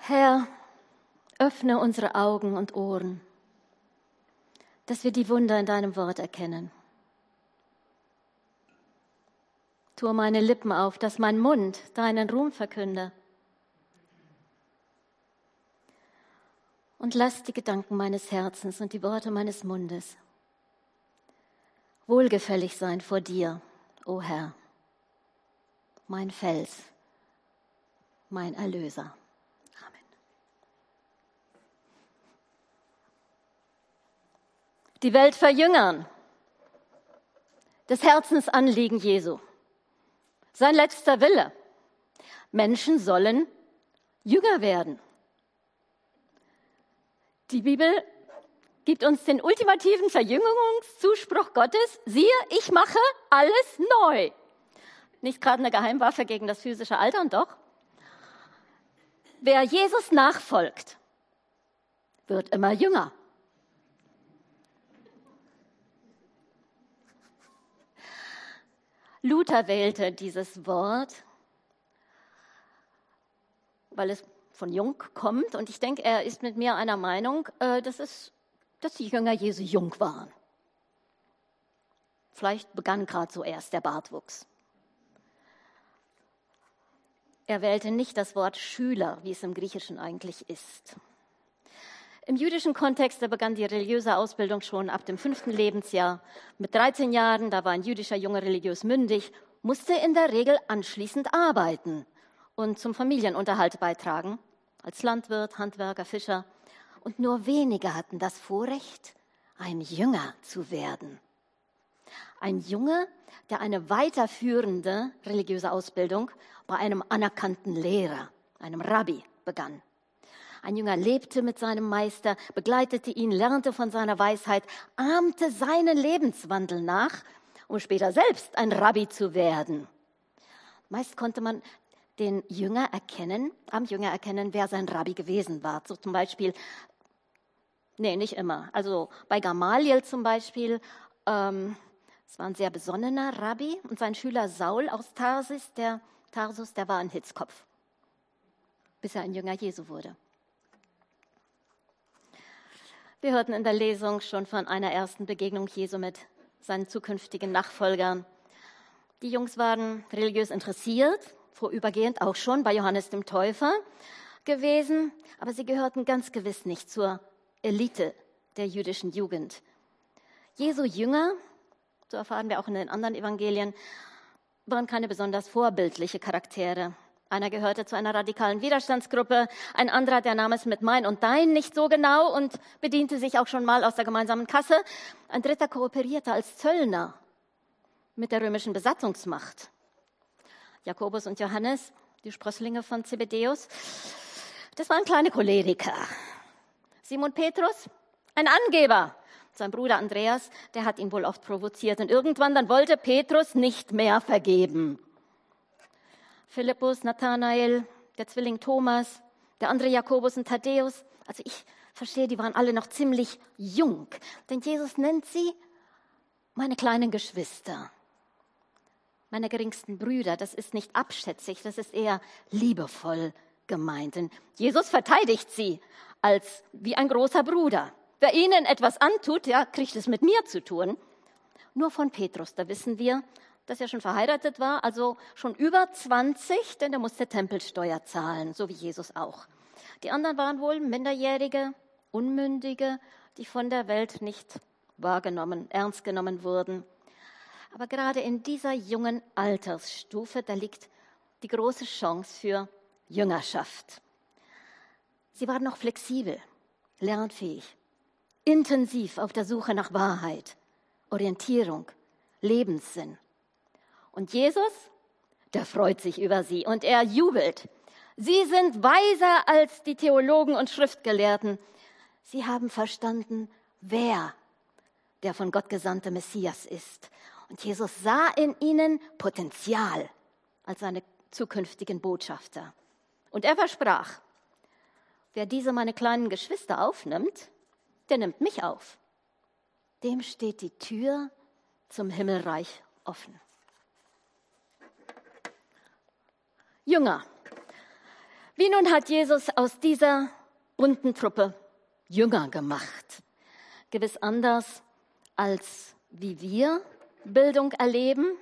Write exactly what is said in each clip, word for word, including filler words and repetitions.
Herr, öffne unsere Augen und Ohren, dass wir die Wunder in deinem Wort erkennen. Tue meine Lippen auf, dass mein Mund deinen Ruhm verkünde. Und lass die Gedanken meines Herzens und die Worte meines Mundes wohlgefällig sein vor dir, o Herr, mein Fels, mein Erlöser. Amen. Die Welt verjüngern, das Herzensanliegen Jesu, sein letzter Wille. Menschen sollen Jünger werden. Die Bibel gibt uns den ultimativen Verjüngungszuspruch Gottes. Siehe, ich mache alles neu. Nicht gerade eine Geheimwaffe gegen das physische Alter, und doch. Wer Jesus nachfolgt, wird immer jünger. Luther wählte dieses Wort, weil es von jung kommt. Und ich denke, er ist mit mir einer Meinung, äh, dass, es, dass die Jünger Jesu jung waren. Vielleicht begann gerade so erst der Bartwuchs. Er wählte nicht das Wort Schüler, wie es im Griechischen eigentlich ist. Im jüdischen Kontext, da begann die religiöse Ausbildung schon ab dem fünften Lebensjahr. Mit dreizehn Jahren, da war ein jüdischer Junge religiös mündig, musste in der Regel anschließend arbeiten und zum Familienunterhalt beitragen, als Landwirt, Handwerker, Fischer. Und nur wenige hatten das Vorrecht, ein Jünger zu werden. Ein Junge, der eine weiterführende religiöse Ausbildung bei einem anerkannten Lehrer, einem Rabbi, begann. Ein Jünger lebte mit seinem Meister, begleitete ihn, lernte von seiner Weisheit, ahmte seinen Lebenswandel nach, um später selbst ein Rabbi zu werden. Meist konnte man den Jünger erkennen, am Jünger erkennen, wer sein Rabbi gewesen war. So zum Beispiel, nee, nicht immer. Also bei Gamaliel zum Beispiel, ähm, es war ein sehr besonnener Rabbi, und sein Schüler Saul aus Tarsis, der Tarsus, der war ein Hitzkopf, bis er ein Jünger Jesu wurde. Wir hörten in der Lesung schon von einer ersten Begegnung Jesu mit seinen zukünftigen Nachfolgern. Die Jungs waren religiös interessiert, vorübergehend auch schon bei Johannes dem Täufer gewesen, aber sie gehörten ganz gewiss nicht zur Elite der jüdischen Jugend. Jesu Jünger, so erfahren wir auch in den anderen Evangelien, waren keine besonders vorbildliche Charaktere. Einer gehörte zu einer radikalen Widerstandsgruppe, ein anderer, der nahm es mit mein und dein nicht so genau und bediente sich auch schon mal aus der gemeinsamen Kasse. Ein dritter kooperierte als Zöllner mit der römischen Besatzungsmacht. Jakobus und Johannes, die Sprösslinge von Zebedäus, das waren kleine Choleriker. Simon Petrus, ein Angeber. Sein Bruder Andreas, der hat ihn wohl oft provoziert. Und irgendwann dann wollte Petrus nicht mehr vergeben. Philippus, Nathanael, der Zwilling Thomas, der andere Jakobus und Thaddäus. Also ich verstehe, die waren alle noch ziemlich jung. Denn Jesus nennt sie meine kleinen Geschwister, meine geringsten Brüder. Das ist nicht abschätzig, das ist eher liebevoll gemeint. Denn Jesus verteidigt sie als wie ein großer Bruder. Wer ihnen etwas antut, ja, kriegt es mit mir zu tun. Nur von Petrus, da wissen wir, dass er schon verheiratet war, also schon über zwanzig, denn er musste Tempelsteuer zahlen, so wie Jesus auch. Die anderen waren wohl Minderjährige, Unmündige, die von der Welt nicht wahrgenommen, ernst genommen wurden. Aber gerade in dieser jungen Altersstufe, da liegt die große Chance für Jüngerschaft. Sie waren noch flexibel, lernfähig, intensiv auf der Suche nach Wahrheit, Orientierung, Lebenssinn. Und Jesus, der freut sich über sie und er jubelt. Sie sind weiser als die Theologen und Schriftgelehrten. Sie haben verstanden, wer der von Gott gesandte Messias ist. Und Jesus sah in ihnen Potenzial als seine zukünftigen Botschafter. Und er versprach, wer diese meine kleinen Geschwister aufnimmt, der nimmt mich auf. Dem steht die Tür zum Himmelreich offen. Jünger. Wie nun hat Jesus aus dieser bunten Truppe Jünger gemacht? Gewiss anders, als wie wir Bildung erleben,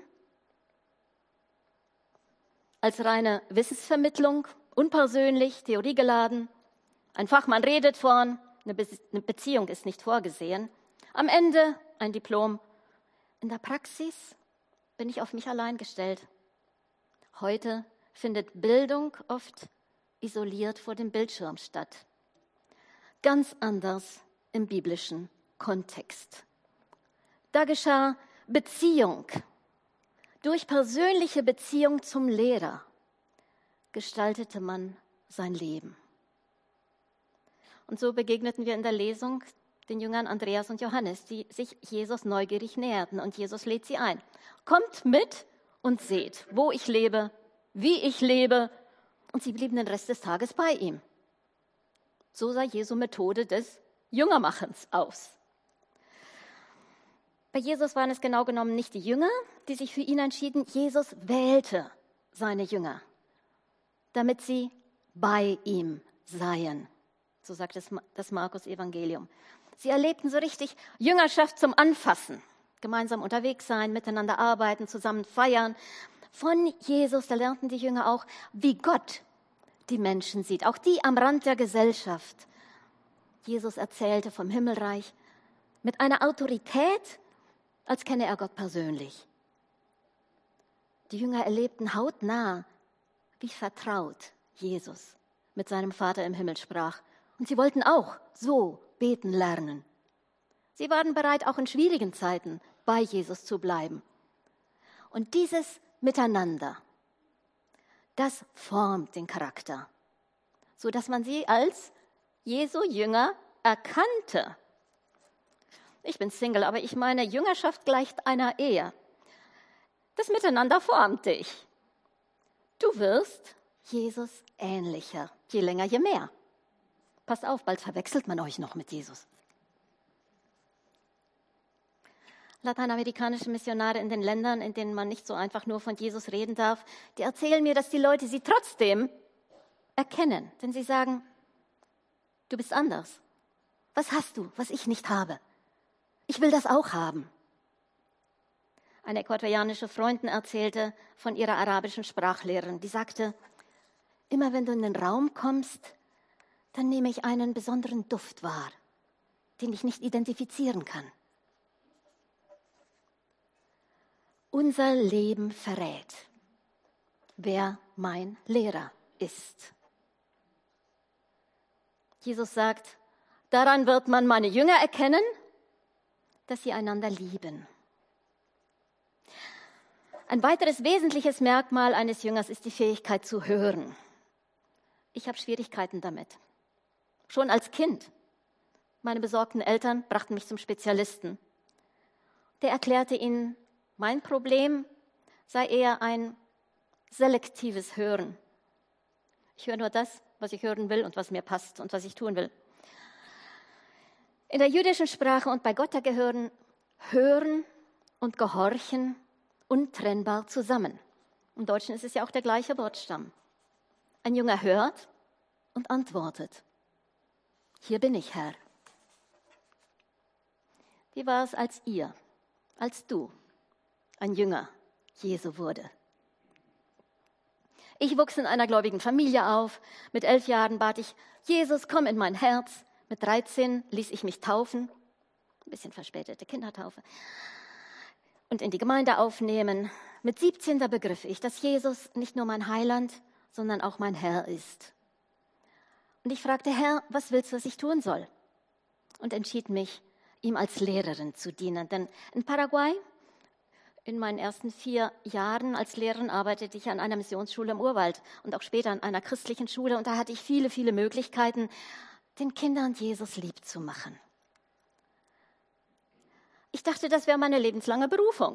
als reine Wissensvermittlung, unpersönlich, theoriegeladen. Ein Fachmann redet vorn, eine, Be- eine Beziehung ist nicht vorgesehen. Am Ende ein Diplom. In der Praxis bin ich auf mich allein gestellt. Heute findet Bildung oft isoliert vor dem Bildschirm statt. Ganz anders im biblischen Kontext. Da geschah Beziehung. Durch persönliche Beziehung zum Lehrer gestaltete man sein Leben. Und so begegneten wir in der Lesung den Jüngern Andreas und Johannes, die sich Jesus neugierig näherten. Und Jesus lädt sie ein. Kommt mit und seht, wo ich lebe, wie ich lebe. Und sie blieben den Rest des Tages bei ihm. So sah Jesu Methode des Jüngermachens aus. Bei Jesus waren es genau genommen nicht die Jünger, die sich für ihn entschieden. Jesus wählte seine Jünger, damit sie bei ihm seien. So sagt es das Markus-Evangelium. Sie erlebten so richtig Jüngerschaft zum Anfassen. Gemeinsam unterwegs sein, miteinander arbeiten, zusammen feiern. Von Jesus, da lernten die Jünger auch, wie Gott die Menschen sieht, auch die am Rand der Gesellschaft. Jesus erzählte vom Himmelreich mit einer Autorität, als kenne er Gott persönlich. Die Jünger erlebten hautnah, wie vertraut Jesus mit seinem Vater im Himmel sprach. Und sie wollten auch so beten lernen. Sie waren bereit, auch in schwierigen Zeiten bei Jesus zu bleiben. Und dieses Miteinander, das formt den Charakter, sodass man sie als Jesu Jünger erkannte. Ich bin Single, aber ich meine, Jüngerschaft gleicht einer Ehe. Das Miteinander formt dich. Du wirst Jesus ähnlicher, je länger, je mehr. Pass auf, bald verwechselt man euch noch mit Jesus. Lateinamerikanische Missionare in den Ländern, in denen man nicht so einfach nur von Jesus reden darf, die erzählen mir, dass die Leute sie trotzdem erkennen. Denn sie sagen, du bist anders. Was hast du, was ich nicht habe? Ich will das auch haben. Eine äquatorianische Freundin erzählte von ihrer arabischen Sprachlehrerin. Die sagte, immer wenn du in den Raum kommst, dann nehme ich einen besonderen Duft wahr, den ich nicht identifizieren kann. Unser Leben verrät, wer mein Lehrer ist. Jesus sagt, daran wird man meine Jünger erkennen, dass sie einander lieben. Ein weiteres wesentliches Merkmal eines Jüngers ist die Fähigkeit zu hören. Ich habe Schwierigkeiten damit. Schon als Kind. Meine besorgten Eltern brachten mich zum Spezialisten. Der erklärte ihnen, mein Problem sei eher ein selektives Hören. Ich höre nur das, was ich hören will und was mir passt und was ich tun will. In der jüdischen Sprache und bei Gott gehören Hören und Gehorchen untrennbar zusammen. Im Deutschen ist es ja auch der gleiche Wortstamm. Ein Jünger hört und antwortet. Hier bin ich, Herr. Wie war es, als ihr, als du ein Jünger Jesu wurde? Ich wuchs in einer gläubigen Familie auf. Mit elf Jahren bat ich, Jesus, komm in mein Herz. Mit dreizehn ließ ich mich taufen, ein bisschen verspätete Kindertaufe, und in die Gemeinde aufnehmen. Mit siebzehn da begriff ich, dass Jesus nicht nur mein Heiland, sondern auch mein Herr ist. Und ich fragte, Herr, was willst du, was ich tun soll? Und entschied mich, ihm als Lehrerin zu dienen. Denn in Paraguay, in meinen ersten vier Jahren als Lehrerin, arbeitete ich an einer Missionsschule im Urwald und auch später an einer christlichen Schule. Und da hatte ich viele, viele Möglichkeiten, den Kindern Jesus lieb zu machen. Ich dachte, das wäre meine lebenslange Berufung.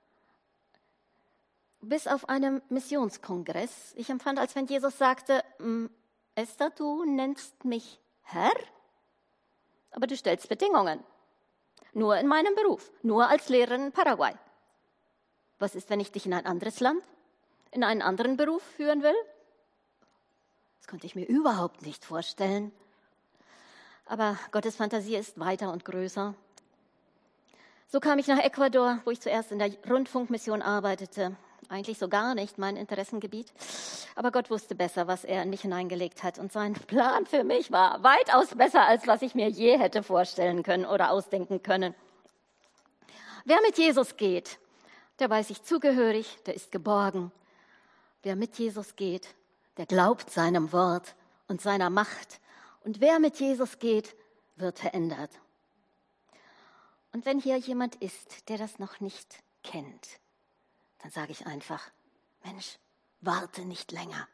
Bis auf einem Missionskongress. Ich empfand, als wenn Jesus sagte, Esther, du nennst mich Herr, aber du stellst Bedingungen. Nur in meinem Beruf, nur als Lehrerin in Paraguay. Was ist, wenn ich dich in ein anderes Land, in einen anderen Beruf führen will? Es konnte ich mir überhaupt nicht vorstellen. Aber Gottes Fantasie ist weiter und größer. So kam ich nach Ecuador, wo ich zuerst in der Rundfunkmission arbeitete. Eigentlich so gar nicht mein Interessengebiet. Aber Gott wusste besser, was er in mich hineingelegt hat. Und sein Plan für mich war weitaus besser, als was ich mir je hätte vorstellen können oder ausdenken können. Wer mit Jesus geht, der weiß sich zugehörig, der ist geborgen. Wer mit Jesus geht, der glaubt seinem Wort und seiner Macht. Und wer mit Jesus geht, wird verändert. Und wenn hier jemand ist, der das noch nicht kennt, dann sage ich einfach, Mensch, warte nicht länger.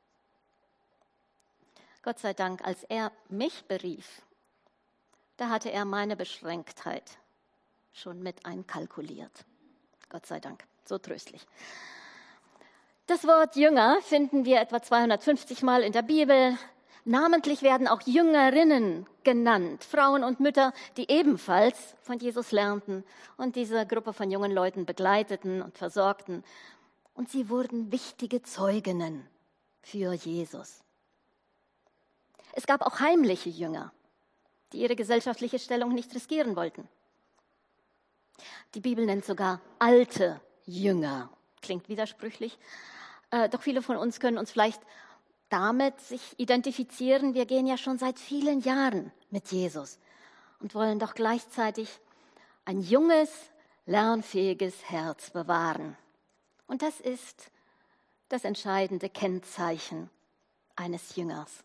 Gott sei Dank, als er mich berief, da hatte er meine Beschränktheit schon mit einkalkuliert. Gott sei Dank, so tröstlich. Das Wort Jünger finden wir etwa zweihundertfünfzig Mal in der Bibel. Namentlich werden auch Jüngerinnen genannt, Frauen und Mütter, die ebenfalls von Jesus lernten und diese Gruppe von jungen Leuten begleiteten und versorgten. Und sie wurden wichtige Zeuginnen für Jesus. Es gab auch heimliche Jünger, die ihre gesellschaftliche Stellung nicht riskieren wollten. Die Bibel nennt sogar alte Jünger. Klingt widersprüchlich, äh, doch viele von uns können uns vielleicht damit sich identifizieren. Wir gehen ja schon seit vielen Jahren mit Jesus und wollen doch gleichzeitig ein junges, lernfähiges Herz bewahren. Und das ist das entscheidende Kennzeichen eines Jüngers.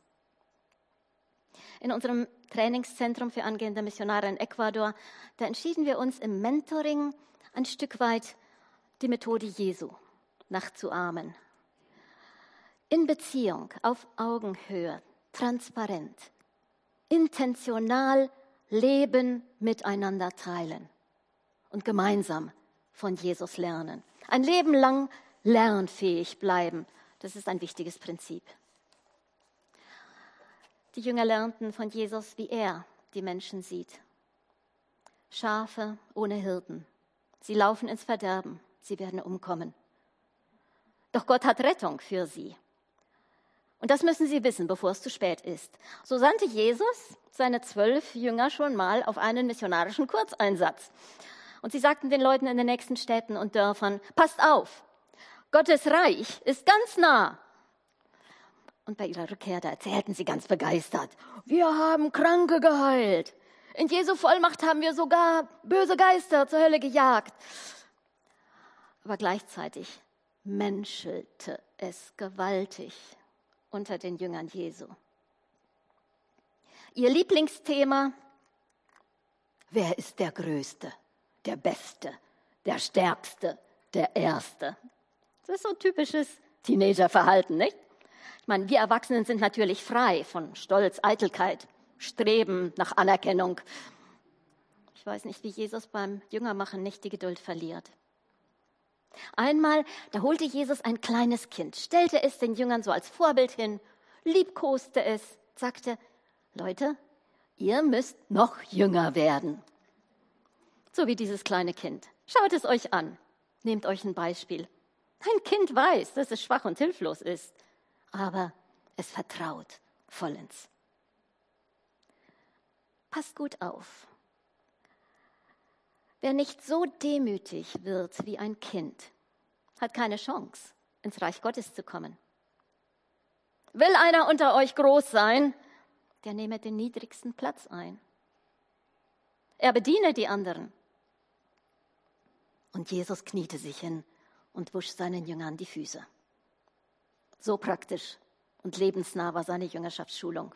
In unserem Trainingszentrum für angehende Missionare in Ecuador, da entschieden wir uns im Mentoring ein Stück weit die Methode Jesu nachzuahmen. In Beziehung, auf Augenhöhe, transparent, intentional Leben miteinander teilen und gemeinsam von Jesus lernen. Ein Leben lang lernfähig bleiben, das ist ein wichtiges Prinzip. Die Jünger lernten von Jesus, wie er die Menschen sieht. Schafe ohne Hirten. Sie laufen ins Verderben, sie werden umkommen. Doch Gott hat Rettung für sie. Und das müssen sie wissen, bevor es zu spät ist. So sandte Jesus seine zwölf Jünger schon mal auf einen missionarischen Kurzeinsatz. Und sie sagten den Leuten in den nächsten Städten und Dörfern, passt auf, Gottes Reich ist ganz nah. Und bei ihrer Rückkehr, da erzählten sie ganz begeistert, wir haben Kranke geheilt. In Jesu Vollmacht haben wir sogar böse Geister zur Hölle gejagt. Aber gleichzeitig menschelte es gewaltig unter den Jüngern Jesu. Ihr Lieblingsthema, wer ist der Größte, der Beste, der Stärkste, der Erste? Das ist so typisches Teenagerverhalten, nicht? Ich meine, wir Erwachsenen sind natürlich frei von Stolz, Eitelkeit, Streben nach Anerkennung. Ich weiß nicht, wie Jesus beim Jüngermachen nicht die Geduld verliert. Einmal, da holte Jesus ein kleines Kind, stellte es den Jüngern so als Vorbild hin, liebkoste es, sagte, Leute, ihr müsst noch jünger werden. So wie dieses kleine Kind. Schaut es euch an, nehmt euch ein Beispiel. Ein Kind weiß, dass es schwach und hilflos ist, aber es vertraut vollends. Passt gut auf. Wer nicht so demütig wird wie ein Kind, hat keine Chance, ins Reich Gottes zu kommen. Will einer unter euch groß sein, der nehme den niedrigsten Platz ein. Er bediene die anderen. Und Jesus kniete sich hin und wusch seinen Jüngern die Füße. So praktisch und lebensnah war seine Jüngerschaftsschulung.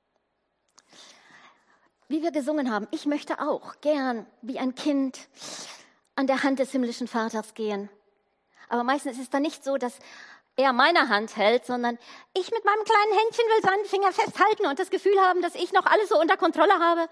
Wie wir gesungen haben, ich möchte auch gern wie ein Kind an der Hand des himmlischen Vaters gehen. Aber meistens ist es dann nicht so, dass er meine Hand hält, sondern ich mit meinem kleinen Händchen will seinen Finger festhalten und das Gefühl haben, dass ich noch alles so unter Kontrolle habe.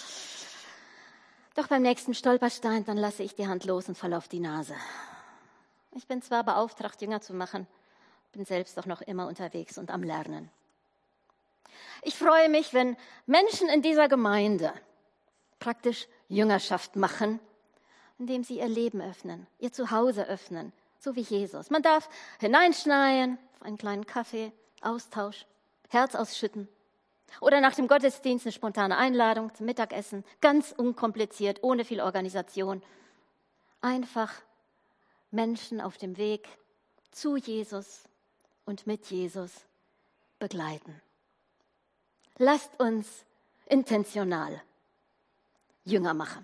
Doch beim nächsten Stolperstein, dann lasse ich die Hand los und falle auf die Nase. Ich bin zwar beauftragt, Jünger zu machen, bin selbst doch noch immer unterwegs und am Lernen. Ich freue mich, wenn Menschen in dieser Gemeinde praktisch Jüngerschaft machen, indem sie ihr Leben öffnen, ihr Zuhause öffnen, so wie Jesus. Man darf hineinschneien, auf einen kleinen Kaffee, Austausch, Herz ausschütten. Oder nach dem Gottesdienst eine spontane Einladung zum Mittagessen. Ganz unkompliziert, ohne viel Organisation. Einfach Menschen auf dem Weg zu Jesus und mit Jesus begleiten. Lasst uns intentional Jünger machen.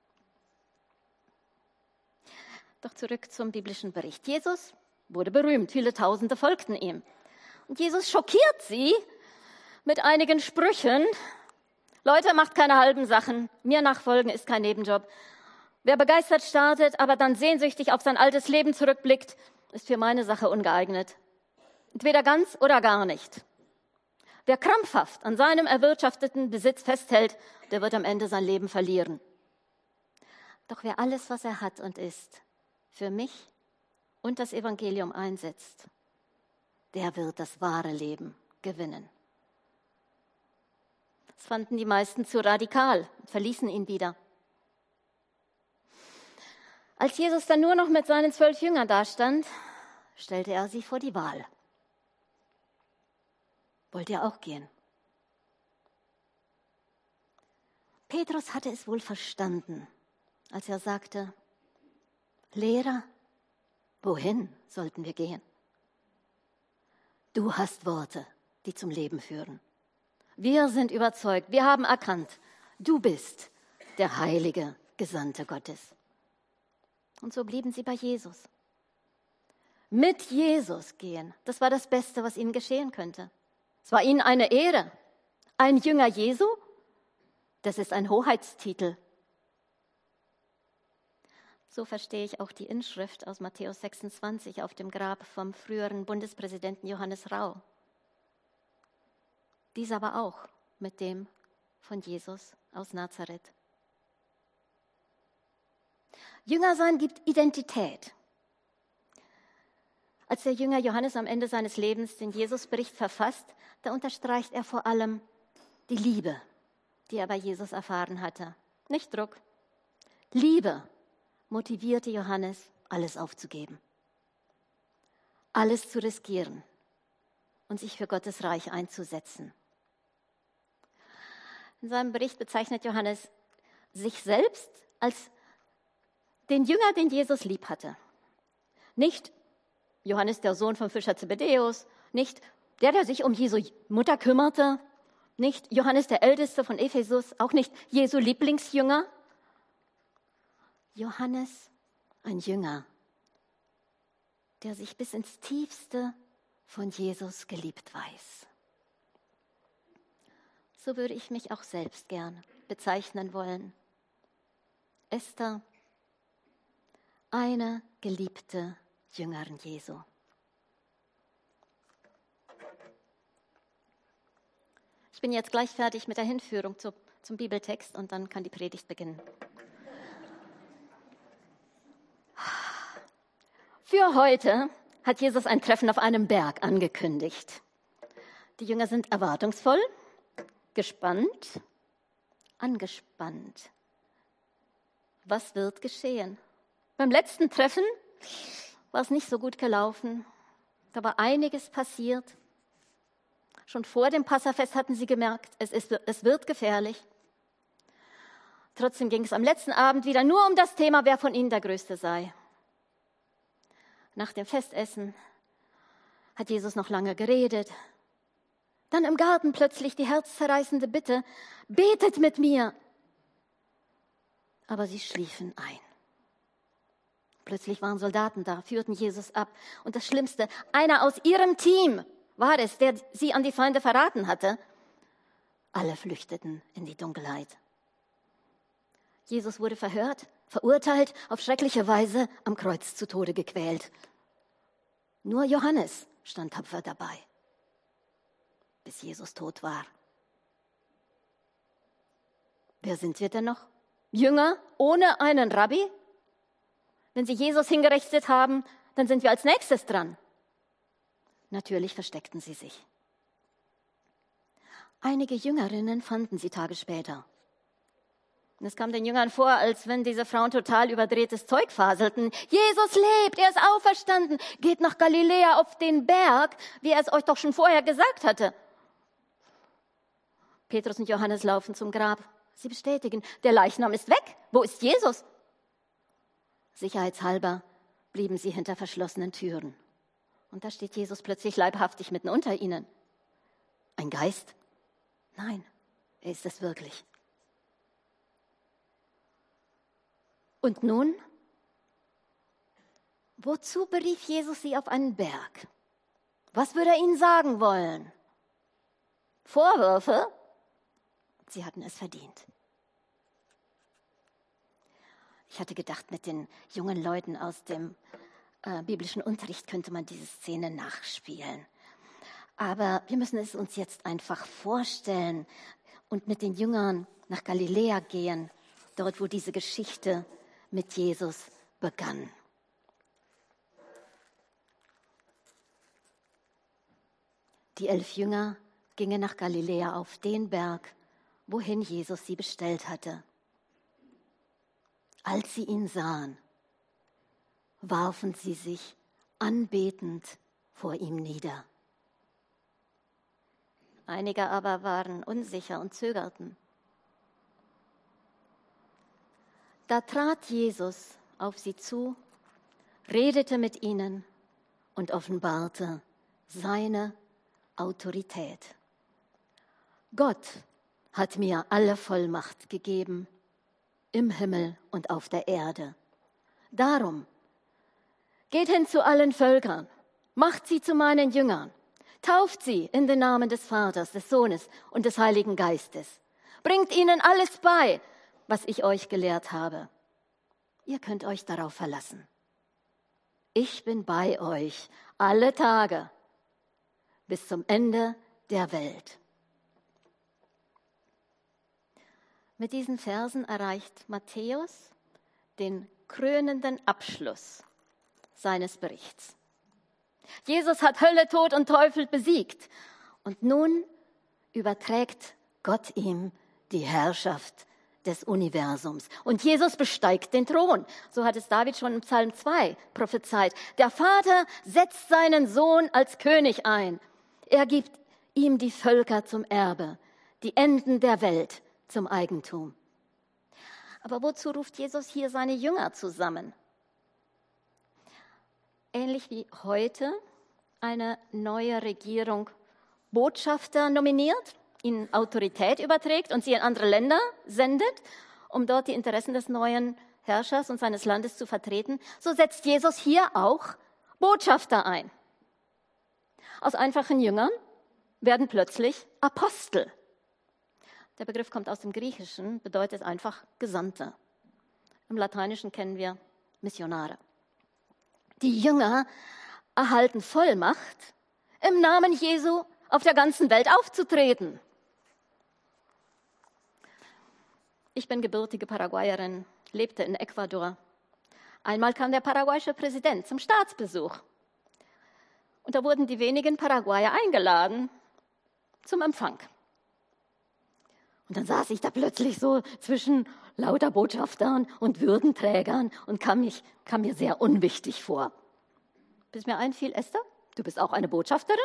Doch zurück zum biblischen Bericht. Jesus wurde berühmt, viele Tausende folgten ihm. Und Jesus schockiert sie mit einigen Sprüchen. Leute, macht keine halben Sachen. Mir nachfolgen ist kein Nebenjob. Wer begeistert startet, aber dann sehnsüchtig auf sein altes Leben zurückblickt, ist für meine Sache ungeeignet. Entweder ganz oder gar nicht. Wer krampfhaft an seinem erwirtschafteten Besitz festhält, der wird am Ende sein Leben verlieren. Doch wer alles, was er hat und ist, für mich und das Evangelium einsetzt, der wird das wahre Leben gewinnen. Das fanden die meisten zu radikal und verließen ihn wieder. Als Jesus dann nur noch mit seinen zwölf Jüngern dastand, stellte er sie vor die Wahl. Wollt ihr auch gehen? Petrus hatte es wohl verstanden, als er sagte, Lehrer, wohin sollten wir gehen? Du hast Worte, die zum Leben führen. Wir sind überzeugt, wir haben erkannt, du bist der heilige Gesandte Gottes. Und so blieben sie bei Jesus. Mit Jesus gehen, das war das Beste, was ihnen geschehen könnte. Es war ihnen eine Ehre. Ein Jünger Jesu, das ist ein Hoheitstitel. So verstehe ich auch die Inschrift aus Matthäus sechsundzwanzig auf dem Grab vom früheren Bundespräsidenten Johannes Rau. Dies aber auch mit dem von Jesus aus Nazareth. Jünger sein gibt Identität. Als der Jünger Johannes am Ende seines Lebens den Jesusbericht verfasst, da unterstreicht er vor allem die Liebe, die er bei Jesus erfahren hatte. Nicht Druck. Liebe motivierte Johannes, alles aufzugeben, alles zu riskieren und sich für Gottes Reich einzusetzen. In seinem Bericht bezeichnet Johannes sich selbst als den Jünger, den Jesus lieb hatte. Nicht Johannes, der Sohn vom Fischer Zebedeus, nicht der, der sich um Jesu Mutter kümmerte, nicht Johannes, der Älteste von Ephesus, auch nicht Jesu Lieblingsjünger. Johannes, ein Jünger, der sich bis ins Tiefste von Jesus geliebt weiß. So würde ich mich auch selbst gern bezeichnen wollen. Esther, eine geliebte Jüngerin Jesu. Ich bin jetzt gleich fertig mit der Hinführung zu, zum Bibeltext und dann kann die Predigt beginnen. Für heute hat Jesus ein Treffen auf einem Berg angekündigt. Die Jünger sind erwartungsvoll, gespannt, angespannt. Was wird geschehen? Beim letzten Treffen war es nicht so gut gelaufen. Da war einiges passiert. Schon vor dem Passafest hatten sie gemerkt, es, ist, es wird gefährlich. Trotzdem ging es am letzten Abend wieder nur um das Thema, wer von ihnen der Größte sei. Nach dem Festessen hat Jesus noch lange geredet. Dann im Garten plötzlich die herzzerreißende Bitte, betet mit mir. Aber sie schliefen ein. Plötzlich waren Soldaten da, führten Jesus ab. Und das Schlimmste, einer aus ihrem Team war es, der sie an die Feinde verraten hatte. Alle flüchteten in die Dunkelheit. Jesus wurde verhört, verurteilt, auf schreckliche Weise am Kreuz zu Tode gequält. Nur Johannes stand tapfer dabei, bis Jesus tot war. Wer sind wir denn noch? Jünger ohne einen Rabbi? Wenn sie Jesus hingerichtet haben, dann sind wir als nächstes dran. Natürlich versteckten sie sich. Einige Jüngerinnen fanden sie Tage später. Und es kam den Jüngern vor, als wenn diese Frauen total überdrehtes Zeug faselten. Jesus lebt, er ist auferstanden. Geht nach Galiläa auf den Berg, wie er es euch doch schon vorher gesagt hatte. Petrus und Johannes laufen zum Grab. Sie bestätigen, der Leichnam ist weg. Wo ist Jesus? Sicherheitshalber blieben sie hinter verschlossenen Türen. Und da steht Jesus plötzlich leibhaftig mitten unter ihnen. Ein Geist? Nein, er ist es wirklich. Und nun? Wozu berief Jesus sie auf einen Berg? Was würde er ihnen sagen wollen? Vorwürfe? Sie hatten es verdient. Ich hatte gedacht, mit den jungen Leuten aus dem äh, biblischen Unterricht könnte man diese Szene nachspielen. Aber wir müssen es uns jetzt einfach vorstellen und mit den Jüngern nach Galiläa gehen, dort, wo diese Geschichte mit Jesus begann. Die elf Jünger gingen nach Galiläa auf den Berg, wohin Jesus sie bestellt hatte. Als sie ihn sahen, warfen sie sich anbetend vor ihm nieder. Einige aber waren unsicher und zögerten. Da trat Jesus auf sie zu, redete mit ihnen und offenbarte seine Autorität. Gott hat mir alle Vollmacht gegeben, im Himmel und auf der Erde. Darum, geht hin zu allen Völkern, macht sie zu meinen Jüngern, tauft sie in den Namen des Vaters, des Sohnes und des Heiligen Geistes. Bringt ihnen alles bei, was ich euch gelehrt habe. Ihr könnt euch darauf verlassen. Ich bin bei euch alle Tage bis zum Ende der Welt. Mit diesen Versen erreicht Matthäus den krönenden Abschluss seines Berichts. Jesus hat Hölle, Tod und Teufel besiegt. Und nun überträgt Gott ihm die Herrschaft des Universums. Und Jesus besteigt den Thron. So hat es David schon im Psalm zwei prophezeit. Der Vater setzt seinen Sohn als König ein. Er gibt ihm die Völker zum Erbe, die Enden der Welt zum Eigentum. Aber wozu ruft Jesus hier seine Jünger zusammen? Ähnlich wie heute eine neue Regierung Botschafter nominiert, ihnen Autorität überträgt und sie in andere Länder sendet, um dort die Interessen des neuen Herrschers und seines Landes zu vertreten, so setzt Jesus hier auch Botschafter ein. Aus einfachen Jüngern werden plötzlich Apostel. Der Begriff kommt aus dem Griechischen, bedeutet einfach Gesandte. Im Lateinischen kennen wir Missionare. Die Jünger erhalten Vollmacht, im Namen Jesu auf der ganzen Welt aufzutreten. Ich bin gebürtige Paraguayerin, lebte in Ecuador. Einmal kam der paraguayische Präsident zum Staatsbesuch. Und da wurden die wenigen Paraguayer eingeladen zum Empfang. Und dann saß ich da plötzlich so zwischen lauter Botschaftern und Würdenträgern und kam, mich, kam mir sehr unwichtig vor. Bis mir einfiel, Esther, du bist auch eine Botschafterin?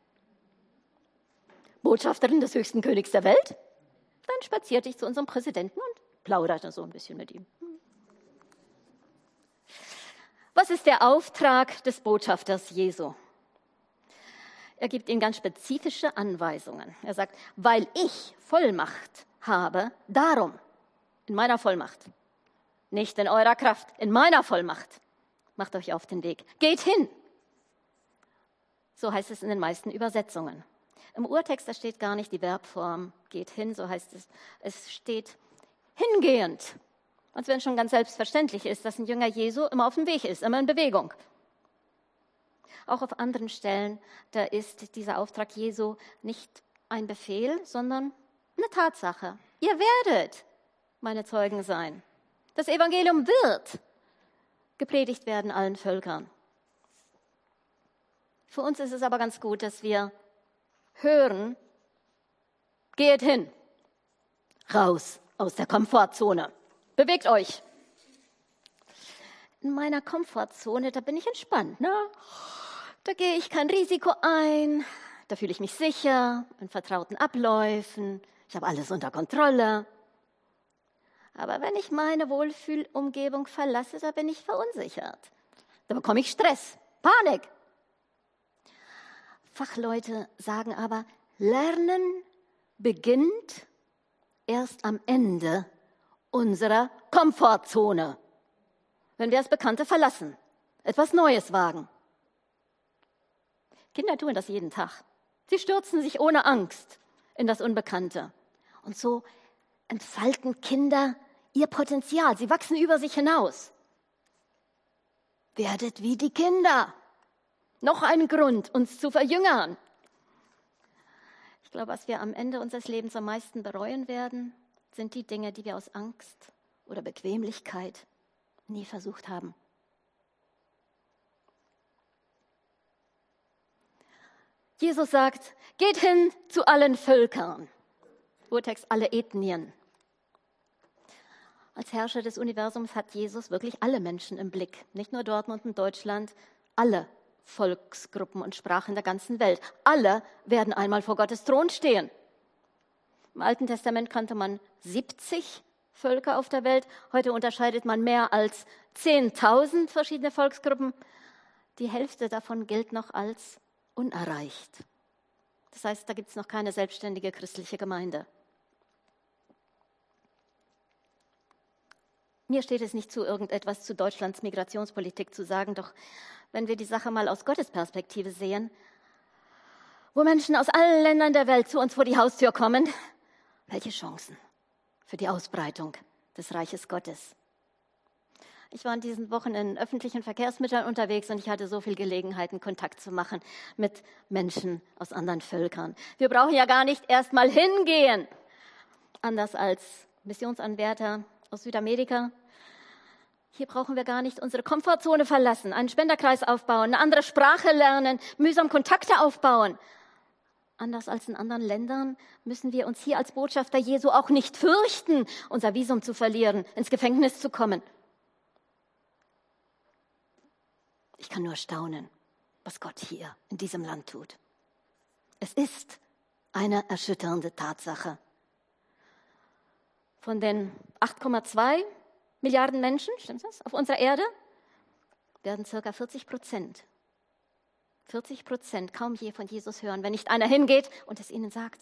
Botschafterin des höchsten Königs der Welt? Dann spazierte ich zu unserem Präsidenten und plauderte so ein bisschen mit ihm. Was ist der Auftrag des Botschafters Jesu? Er gibt ihnen ganz spezifische Anweisungen. Er sagt, weil ich Vollmacht habe, darum, in meiner Vollmacht, nicht in eurer Kraft, in meiner Vollmacht, macht euch auf den Weg. Geht hin. So heißt es in den meisten Übersetzungen. Im Urtext, da steht gar nicht die Verbform, geht hin, so heißt es. Es steht hingehend. Als wenn es schon ganz selbstverständlich ist, dass ein Jünger Jesu immer auf dem Weg ist, immer in Bewegung. Auch auf anderen Stellen, da ist dieser Auftrag Jesu nicht ein Befehl, sondern eine Tatsache. Ihr werdet meine Zeugen sein. Das Evangelium wird gepredigt werden allen Völkern. Für uns ist es aber ganz gut, dass wir hören, geht hin, raus aus der Komfortzone, bewegt euch. In meiner Komfortzone, da bin ich entspannt, ne? Da gehe ich kein Risiko ein, da fühle ich mich sicher, in vertrauten Abläufen. Ich habe alles unter Kontrolle. Aber wenn ich meine Wohlfühlumgebung verlasse, da bin ich verunsichert. Da bekomme ich Stress, Panik. Fachleute sagen aber, Lernen beginnt erst am Ende unserer Komfortzone, wenn wir das Bekannte verlassen, etwas Neues wagen. Kinder tun das jeden Tag. Sie stürzen sich ohne Angst in das Unbekannte. Und so entfalten Kinder ihr Potenzial. Sie wachsen über sich hinaus. Werdet wie die Kinder. Noch ein Grund, uns zu verjüngern. Ich glaube, was wir am Ende unseres Lebens am meisten bereuen werden, sind die Dinge, die wir aus Angst oder Bequemlichkeit nie versucht haben. Jesus sagt, geht hin zu allen Völkern. Urtext, alle Ethnien. Als Herrscher des Universums hat Jesus wirklich alle Menschen im Blick. Nicht nur Dortmund und Deutschland, alle Volksgruppen und Sprachen der ganzen Welt. Alle werden einmal vor Gottes Thron stehen. Im Alten Testament kannte man siebzig Völker auf der Welt. Heute unterscheidet man mehr als zehntausend verschiedene Volksgruppen. Die Hälfte davon gilt noch als unerreicht. Das heißt, da gibt es noch keine selbstständige christliche Gemeinde. Mir steht es nicht zu, irgendetwas zu Deutschlands Migrationspolitik zu sagen, doch wenn wir die Sache mal aus Gottes Perspektive sehen, wo Menschen aus allen Ländern der Welt zu uns vor die Haustür kommen, welche Chancen für die Ausbreitung des Reiches Gottes. Ich war in diesen Wochen in öffentlichen Verkehrsmitteln unterwegs und ich hatte so viel Gelegenheiten, Kontakt zu machen mit Menschen aus anderen Völkern. Wir brauchen ja gar nicht erst mal hingehen. Anders als Missionsanwärter aus Südamerika. Hier brauchen wir gar nicht unsere Komfortzone verlassen, einen Spenderkreis aufbauen, eine andere Sprache lernen, mühsam Kontakte aufbauen. Anders als in anderen Ländern müssen wir uns hier als Botschafter Jesu auch nicht fürchten, unser Visum zu verlieren, ins Gefängnis zu kommen. Ich kann nur staunen, was Gott hier in diesem Land tut. Es ist eine erschütternde Tatsache. Von den acht Komma zwei Milliarden Menschen, stimmt das, auf unserer Erde, werden circa vierzig Prozent, vierzig Prozent kaum je von Jesus hören, wenn nicht einer hingeht und es ihnen sagt.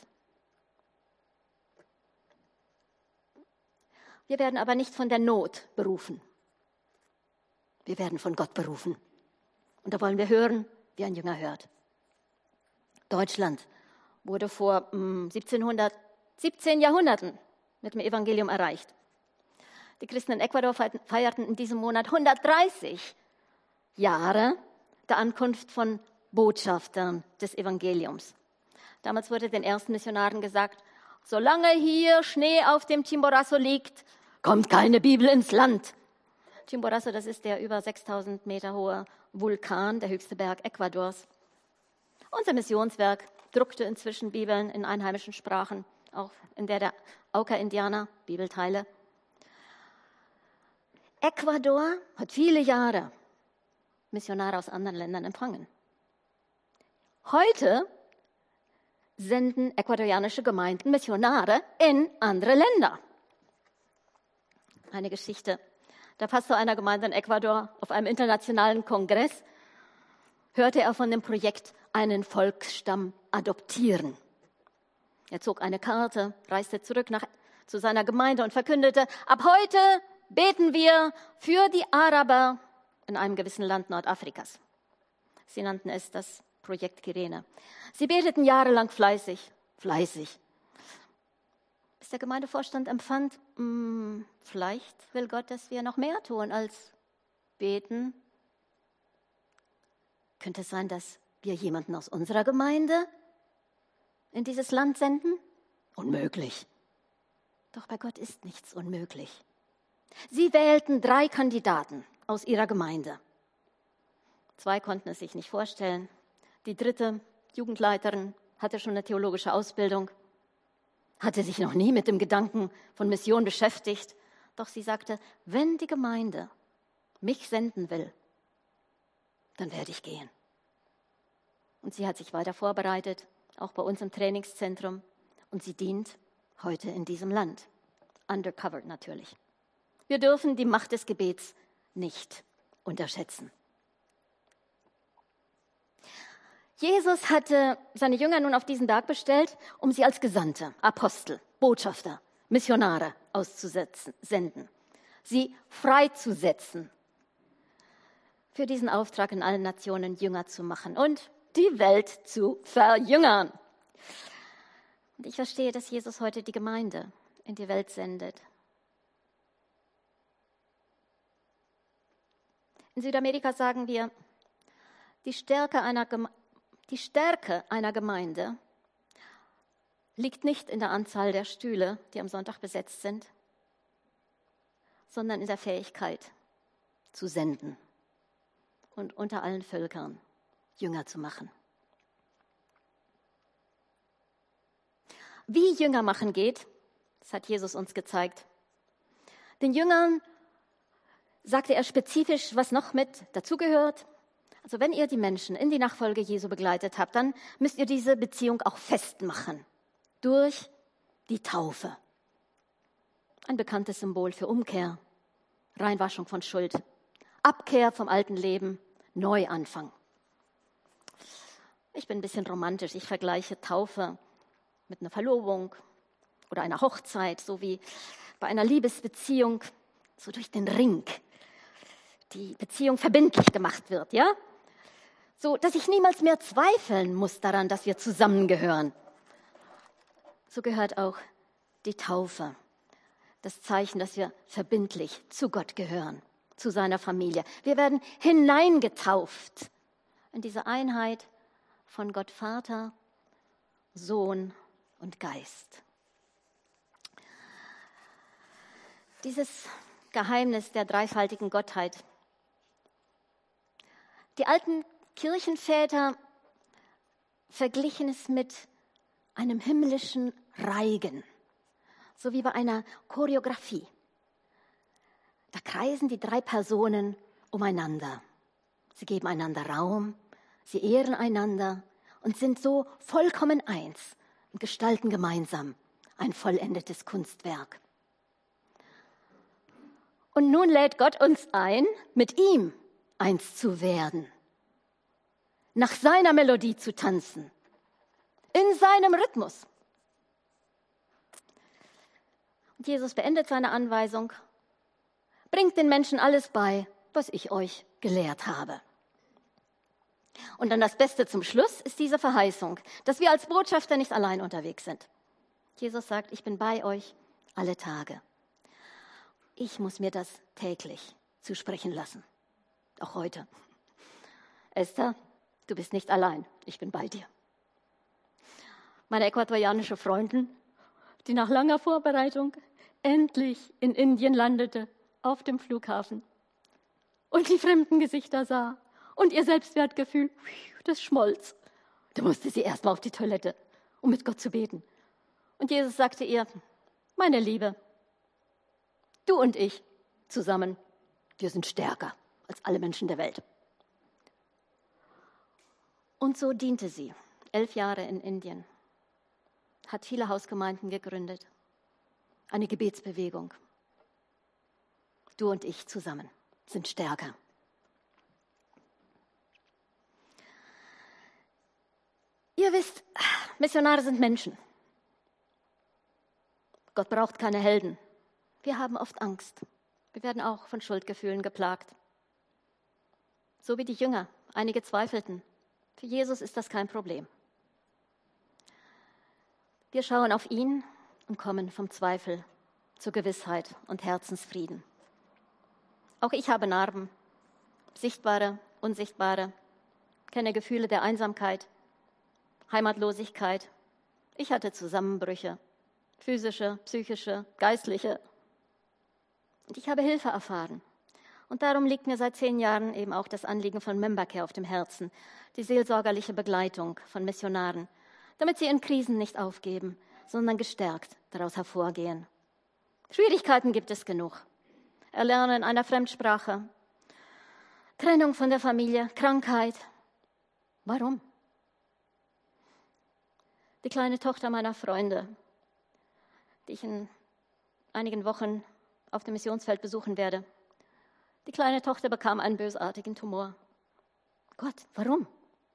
Wir werden aber nicht von der Not berufen. Wir werden von Gott berufen. Und da wollen wir hören, wie ein Jünger hört. Deutschland wurde vor mh, siebzehnhundertsiebzehn Jahrhunderten mit dem Evangelium erreicht. Die Christen in Ecuador feierten in diesem Monat hundertdreißig Jahre der Ankunft von Botschaftern des Evangeliums. Damals wurde den ersten Missionaren gesagt, solange hier Schnee auf dem Chimborazo liegt, kommt keine Bibel ins Land. Chimborazo, das ist der über sechstausend Meter hohe Vulkan, der höchste Berg Ecuadors. Unser Missionswerk druckte inzwischen Bibeln in einheimischen Sprachen, auch in der der Auca-Indianer Bibelteile. Ecuador hat viele Jahre Missionare aus anderen Ländern empfangen. Heute senden ecuadorianische Gemeinden Missionare in andere Länder. Eine Geschichte. Der Pastor einer Gemeinde in Ecuador auf einem internationalen Kongress hörte er von dem Projekt einen Volksstamm adoptieren. Er zog eine Karte, reiste zurück nach, zu seiner Gemeinde und verkündete, ab heute beten wir für die Araber in einem gewissen Land Nordafrikas. Sie nannten es das Projekt Kyrene. Sie beteten jahrelang fleißig, fleißig. Bis der Gemeindevorstand empfand, mh, vielleicht will Gott, dass wir noch mehr tun als beten. Könnte es sein, dass wir jemanden aus unserer Gemeinde in dieses Land senden? Unmöglich. Doch bei Gott ist nichts unmöglich. Sie wählten drei Kandidaten aus ihrer Gemeinde. Zwei konnten es sich nicht vorstellen. Die dritte, Jugendleiterin, hatte schon eine theologische Ausbildung, hatte sich noch nie mit dem Gedanken von Mission beschäftigt. Doch sie sagte, wenn die Gemeinde mich senden will, dann werde ich gehen. Und sie hat sich weiter vorbereitet, auch bei uns im Trainingszentrum. Und sie dient heute in diesem Land. Undercover natürlich. Wir dürfen die Macht des Gebets nicht unterschätzen. Jesus hatte seine Jünger nun auf diesen Berg bestellt, um sie als Gesandte, Apostel, Botschafter, Missionare auszusenden, sie freizusetzen, für diesen Auftrag in allen Nationen Jünger zu machen und die Welt zu verjüngern. Und ich verstehe, dass Jesus heute die Gemeinde in die Welt sendet. In Südamerika sagen wir, die Stärke einer, Geme- die Stärke einer Gemeinde liegt nicht in der Anzahl der Stühle, die am Sonntag besetzt sind, sondern in der Fähigkeit zu senden und unter allen Völkern Jünger zu machen. Wie Jünger machen geht, das hat Jesus uns gezeigt. Den Jüngern sagte er spezifisch, was noch mit dazugehört. Also wenn ihr die Menschen in die Nachfolge Jesu begleitet habt, dann müsst ihr diese Beziehung auch festmachen durch die Taufe. Ein bekanntes Symbol für Umkehr, Reinwaschung von Schuld, Abkehr vom alten Leben, Neuanfang. Ich bin ein bisschen romantisch. Ich vergleiche Taufe mit einer Verlobung oder einer Hochzeit, so wie bei einer Liebesbeziehung, so durch den Ring die Beziehung verbindlich gemacht wird, ja? So, dass ich niemals mehr zweifeln muss daran, dass wir zusammengehören. So gehört auch die Taufe, das Zeichen, dass wir verbindlich zu Gott gehören, zu seiner Familie. Wir werden hineingetauft in diese Einheit von Gott Vater, Sohn und Geist. Dieses Geheimnis der dreifaltigen Gottheit. Die alten Kirchenväter verglichen es mit einem himmlischen Reigen, so wie bei einer Choreografie. Da kreisen die drei Personen umeinander. Sie geben einander Raum, sie ehren einander und sind so vollkommen eins und gestalten gemeinsam ein vollendetes Kunstwerk. Und nun lädt Gott uns ein, mit ihm eins zu werden, nach seiner Melodie zu tanzen, in seinem Rhythmus. Und Jesus beendet seine Anweisung, bringt den Menschen alles bei, was ich euch gelehrt habe. Und dann das Beste zum Schluss ist diese Verheißung, dass wir als Botschafter nicht allein unterwegs sind. Jesus sagt, ich bin bei euch alle Tage. Ich muss mir das täglich zusprechen lassen, auch heute. Esther, du bist nicht allein, ich bin bei dir. Meine äquatorianische Freundin, die nach langer Vorbereitung endlich in Indien landete, auf dem Flughafen und die fremden Gesichter sah und ihr Selbstwertgefühl, das schmolz. Da musste sie erst mal auf die Toilette, um mit Gott zu beten. Und Jesus sagte ihr, meine Liebe, du und ich zusammen, wir sind stärker als alle Menschen der Welt. Und so diente sie elf Jahre in Indien, hat viele Hausgemeinden gegründet, eine Gebetsbewegung. Du und ich zusammen sind stärker. Ihr wisst, Missionare sind Menschen. Gott braucht keine Helden. Wir haben oft Angst. Wir werden auch von Schuldgefühlen geplagt. So wie die Jünger. Einige zweifelten. Für Jesus ist das kein Problem. Wir schauen auf ihn und kommen vom Zweifel zur Gewissheit und Herzensfrieden. Auch ich habe Narben, sichtbare, unsichtbare, kenne Gefühle der Einsamkeit, Heimatlosigkeit. Ich hatte Zusammenbrüche, physische, psychische, geistliche. Und ich habe Hilfe erfahren. Und darum liegt mir seit zehn Jahren eben auch das Anliegen von Membercare auf dem Herzen, die seelsorgerliche Begleitung von Missionaren, damit sie in Krisen nicht aufgeben, sondern gestärkt daraus hervorgehen. Schwierigkeiten gibt es genug. Erlernen einer Fremdsprache, Trennung von der Familie, Krankheit. Warum? Die kleine Tochter meiner Freunde die ich in einigen Wochen auf dem Missionsfeld besuchen werde. Die kleine Tochter bekam einen bösartigen Tumor. Gott, warum?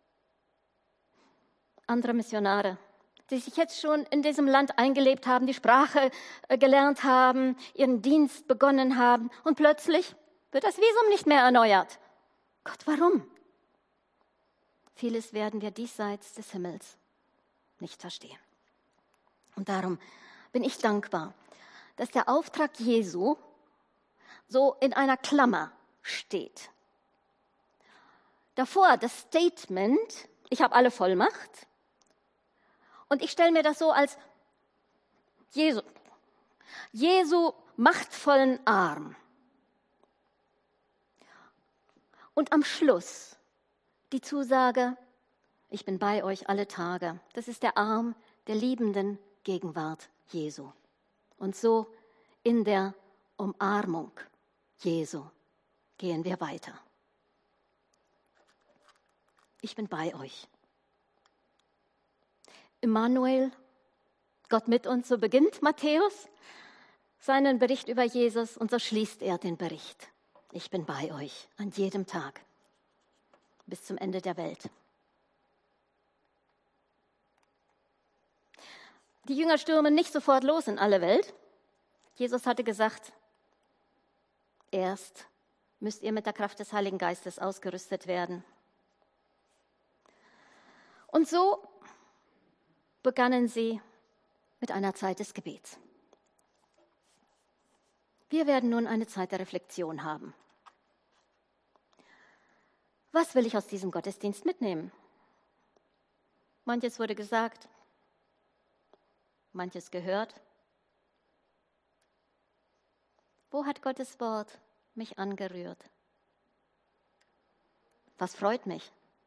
Andere Missionare, die sich jetzt schon in diesem Land eingelebt haben, die Sprache äh, gelernt haben, ihren Dienst begonnen haben und plötzlich wird das Visum nicht mehr erneuert. Gott, warum? Vieles werden wir diesseits des Himmels nicht verstehen. Und darum bin ich dankbar, dass der Auftrag Jesu so in einer Klammer steht. Davor das Statement, ich habe alle Vollmacht. Und ich stelle mir das so als Jesu, Jesu machtvollen Arm. Und am Schluss die Zusage, ich bin bei euch alle Tage. Das ist der Arm der liebenden Gegenwart Jesu. Und so in der Umarmung Jesu gehen wir weiter. Ich bin bei euch. Immanuel, Gott mit uns, so beginnt Matthäus seinen Bericht über Jesus und so schließt er den Bericht. Ich bin bei euch an jedem Tag bis zum Ende der Welt. Die Jünger stürmen nicht sofort los in alle Welt. Jesus hatte gesagt, erst müsst ihr mit der Kraft des Heiligen Geistes ausgerüstet werden. Und so begannen sie mit einer Zeit des Gebets. Wir werden nun eine Zeit der Reflexion haben. Was will ich aus diesem Gottesdienst mitnehmen? Manches wurde gesagt, manches gehört. Wo hat Gottes Wort mich angerührt? Was freut mich?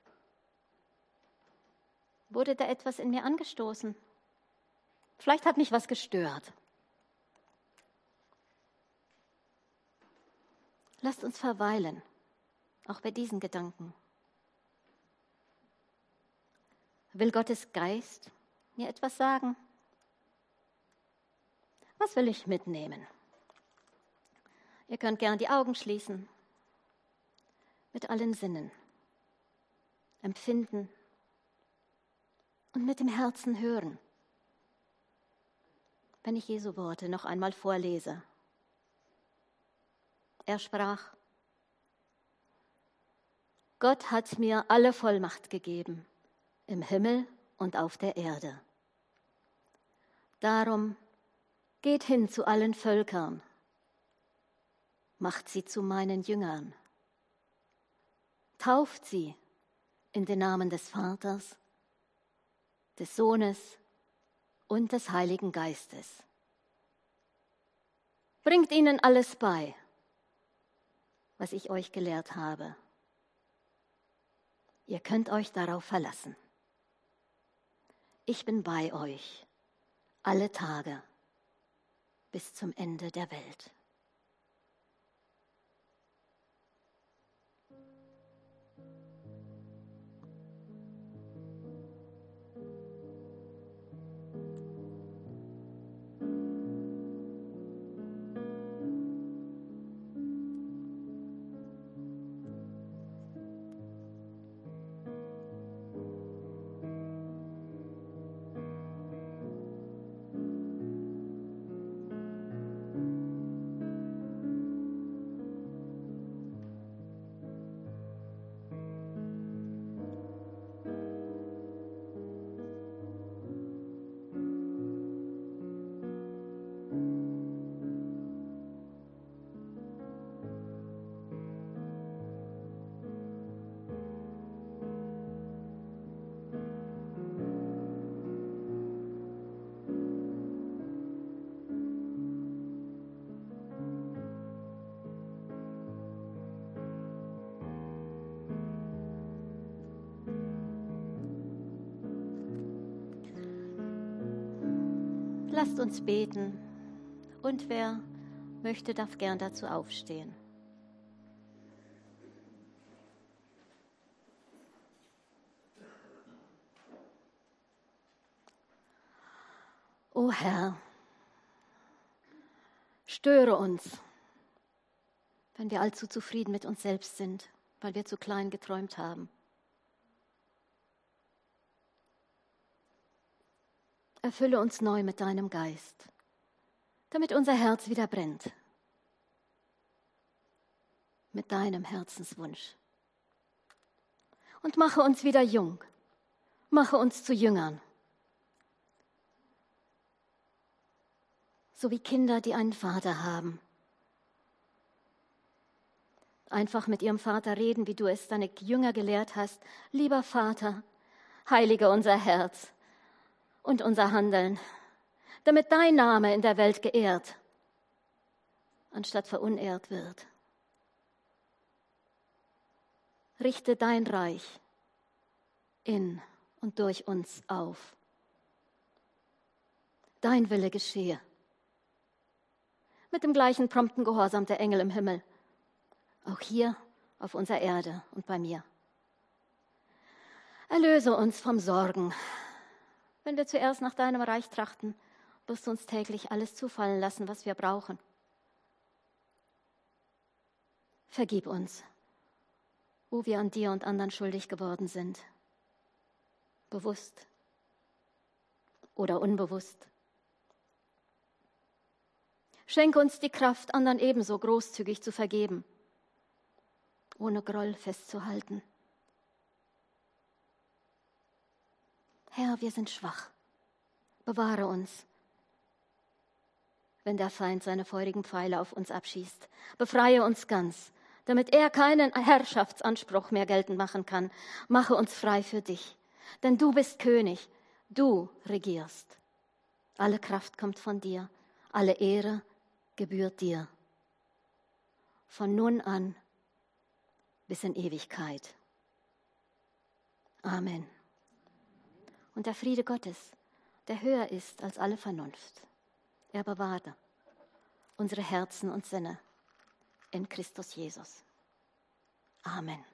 Wurde da etwas in mir angestoßen? Vielleicht hat mich was gestört. Lasst uns verweilen, auch bei diesen Gedanken. Will Gottes Geist mir etwas sagen? Was will ich mitnehmen? Ihr könnt gern die Augen schließen, mit allen Sinnen empfinden und mit dem Herzen hören, wenn ich Jesu Worte noch einmal vorlese. Er sprach, Gott hat mir alle Vollmacht gegeben, im Himmel und auf der Erde. Darum geht hin zu allen Völkern, macht sie zu meinen Jüngern, tauft sie in den Namen des Vaters, des Sohnes und des Heiligen Geistes. Bringt ihnen alles bei, was ich euch gelehrt habe. Ihr könnt euch darauf verlassen. Ich bin bei euch alle Tage bis zum Ende der Welt. Lasst uns beten und wer möchte, darf gern dazu aufstehen. O Herr, Störe uns, wenn wir allzu zufrieden mit uns selbst sind, weil wir zu klein geträumt haben. Erfülle uns neu mit deinem Geist, damit unser Herz wieder brennt. Mit deinem Herzenswunsch. Und mache uns wieder jung. Mache uns zu Jüngern. So wie Kinder, die einen Vater haben. Einfach mit ihrem Vater reden, wie du es deine Jünger gelehrt hast. Lieber Vater, heilige unser Herz und unser Handeln, damit dein Name in der Welt geehrt, anstatt verunehrt wird. Richte dein Reich in und durch uns auf. Dein Wille geschehe. Mit dem gleichen prompten Gehorsam der Engel im Himmel. Auch hier auf unserer Erde und bei mir. Erlöse uns vom Sorgen. Wenn wir zuerst nach deinem Reich trachten, wirst du uns täglich alles zufallen lassen, was wir brauchen. Vergib uns, wo wir an dir und anderen schuldig geworden sind. Bewusst oder unbewusst. Schenke uns die Kraft, anderen ebenso großzügig zu vergeben, ohne Groll festzuhalten. Herr, wir sind schwach. Bewahre uns, wenn der Feind seine feurigen Pfeile auf uns abschießt. Befreie uns ganz, damit er keinen Herrschaftsanspruch mehr geltend machen kann. Mache uns frei für dich, denn du bist König, du regierst. Alle Kraft kommt von dir, alle Ehre gebührt dir. Von nun an bis in Ewigkeit. Amen. Und der Friede Gottes, der höher ist als alle Vernunft, er bewahre unsere Herzen und Sinne in Christus Jesus. Amen.